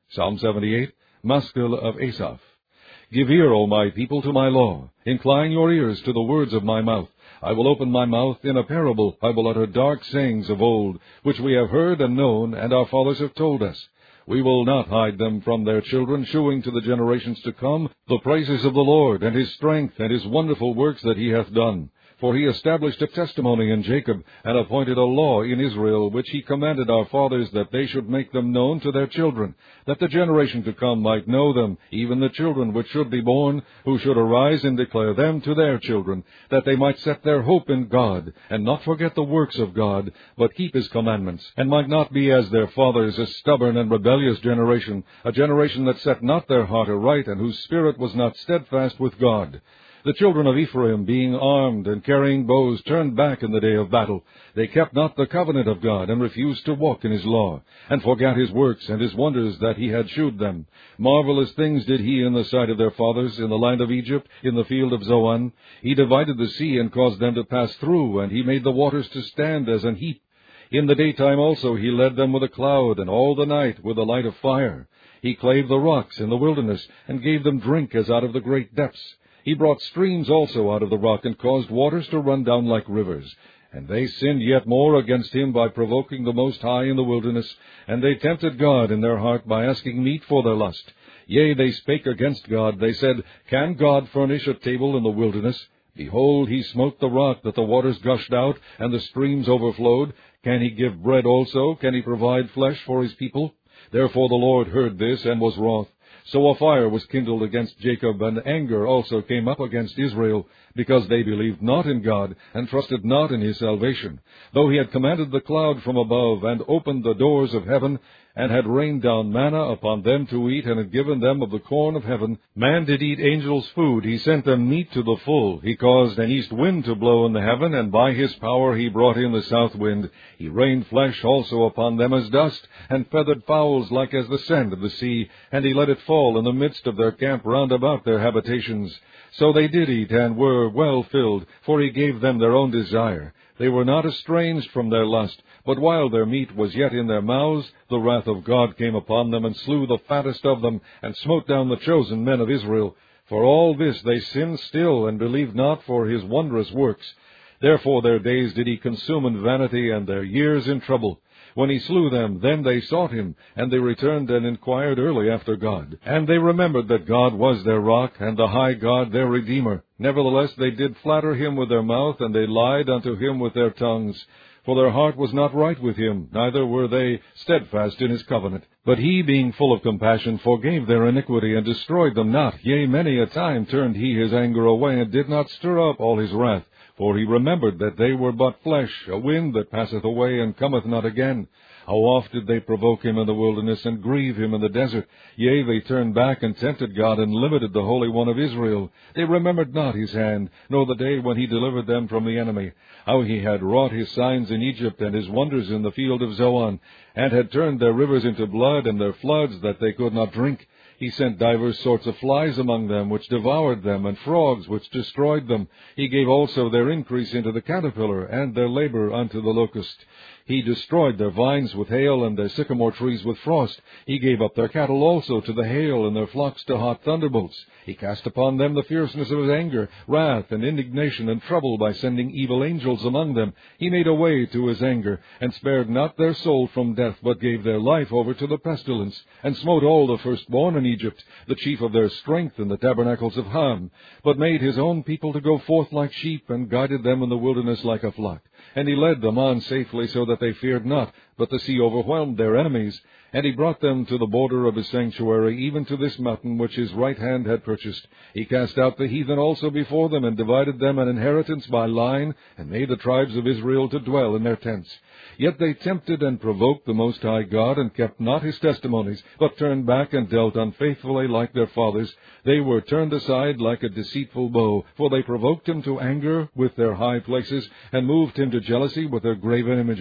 Psalm 78, Maskil of Asaph. Give ear, O my people, to my law. Incline your ears to the words of my mouth. I will open my mouth in a parable. I will utter dark sayings of old, which we have heard and known, and our fathers have told us. We will not hide them from their children, shewing to the generations to come the praises of the Lord, and his strength, and his wonderful works that he hath done. For he established a testimony in Jacob, and appointed a law in Israel, which he commanded our fathers, that they should make them known to their children, that the generation to come might know them, even the children which should be born, who should arise and declare them to their children, that they might set their hope in God, and not forget the works of God, but keep his commandments, and might not be as their fathers, a stubborn and rebellious generation, a generation that set not their heart aright, and whose spirit was not steadfast with God. The children of Ephraim, being armed and carrying bows, turned back in the day of battle. They kept not the covenant of God, and refused to walk in his law, and forgat his works and his wonders that he had shewed them. Marvelous things did he in the sight of their fathers, in the land of Egypt, in the field of Zoan. He divided the sea, and caused them to pass through, and he made the waters to stand as an heap. In the daytime also he led them with a cloud, and all the night with a light of fire. He clave the rocks in the wilderness, and gave them drink as out of the great depths. He brought streams also out of the rock, and caused waters to run down like rivers. And they sinned yet more against him by provoking the Most High in the wilderness, and they tempted God in their heart by asking meat for their lust. Yea, they spake against God. They said, Can God furnish a table in the wilderness? Behold, he smote the rock, that the waters gushed out, and the streams overflowed. Can he give bread also? Can he provide flesh for his people? Therefore the Lord heard this, and was wroth. So a fire was kindled against Jacob, and anger also came up against Israel, because they believed not in God, and trusted not in his salvation. Though he had commanded the cloud from above, and opened the doors of heaven, and had rained down manna upon them to eat, and had given them of the corn of heaven, man did eat angels' food. He sent them meat to the full. He caused an east wind to blow in the heaven, and by his power he brought in the south wind. He rained flesh also upon them as dust, and feathered fowls like as the sand of the sea, and he let it fall in the midst of their camp round about their habitations. So they did eat, and were well filled, for he gave them their own desire. They were not estranged from their lust, but while their meat was yet in their mouths, the wrath of God came upon them, and slew the fattest of them, and smote down the chosen men of Israel. For all this they sinned still, and believed not for his wondrous works. Therefore their days did he consume in vanity, and their years in trouble. When he slew them, then they sought him, and they returned and inquired early after God. And they remembered that God was their rock, and the high God their Redeemer. Nevertheless they did flatter him with their mouth, and they lied unto him with their tongues. For their heart was not right with him, neither were they steadfast in his covenant. But he, being full of compassion, forgave their iniquity, and destroyed them not. Yea, many a time turned he his anger away, and did not stir up all his wrath. For he remembered that they were but flesh, a wind that passeth away, and cometh not again. How oft did they provoke him in the wilderness, and grieve him in the desert? Yea, they turned back, and tempted God, and limited the Holy One of Israel. They remembered not his hand, nor the day when he delivered them from the enemy. How he had wrought his signs in Egypt, and his wonders in the field of Zoan, and had turned their rivers into blood, and their floods that they could not drink. He sent divers sorts of flies among them, which devoured them, and frogs, which destroyed them. He gave also their increase into the caterpillar, and their labor unto the locust. He destroyed their vines with hail, and their sycamore trees with frost. He gave up their cattle also to the hail, and their flocks to hot thunderbolts. He cast upon them the fierceness of his anger, wrath, and indignation, and trouble, by sending evil angels among them. He made a way to his anger, and spared not their soul from death, but gave their life over to the pestilence, and smote all the firstborn in Egypt, the chief of their strength in the tabernacles of Ham, but made his own people to go forth like sheep, and guided them in the wilderness like a flock. And he led them on safely, so that they feared not, but the sea overwhelmed their enemies. And he brought them to the border of his sanctuary, even to this mountain which his right hand had purchased. He cast out the heathen also before them, and divided them an inheritance by line, and made the tribes of Israel to dwell in their tents. Yet they tempted and provoked the Most High God, and kept not his testimonies, but turned back and dealt unfaithfully like their fathers. They were turned aside like a deceitful bow, for they provoked him to anger with their high places, and moved him to jealousy with their graven images.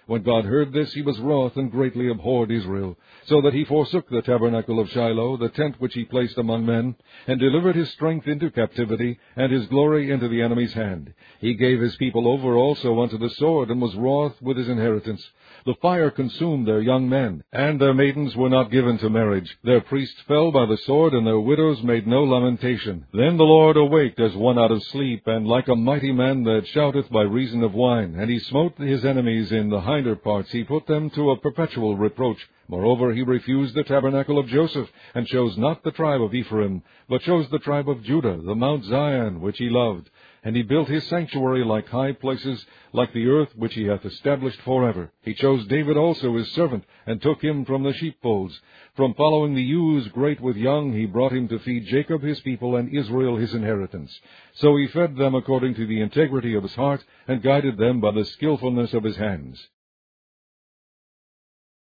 When God heard this, he was wroth, and greatly abhorred Israel, so that he forsook the tabernacle of Shiloh, the tent which he placed among men, and delivered his strength into captivity, and his glory into the enemy's hand. He gave his people over also unto the sword, and was wroth with his inheritance. The fire consumed their young men, and their maidens were not given to marriage. Their priests fell by the sword, and their widows made no lamentation. Then the Lord awaked as one out of sleep, and like a mighty man that shouteth by reason of wine. And he smote his enemies in the hinder parts. He put them to a perpetual reproach. Moreover, he refused the tabernacle of Joseph, and chose not the tribe of Ephraim, but chose the tribe of Judah, the Mount Zion, which he loved. And he built his sanctuary like high places, like the earth which he hath established forever. He chose David also his servant, and took him from the sheepfolds. From following the ewes great with young, he brought him to feed Jacob his people, and Israel his inheritance. So he fed them according to the integrity of his heart, and guided them by the skillfulness of his hands.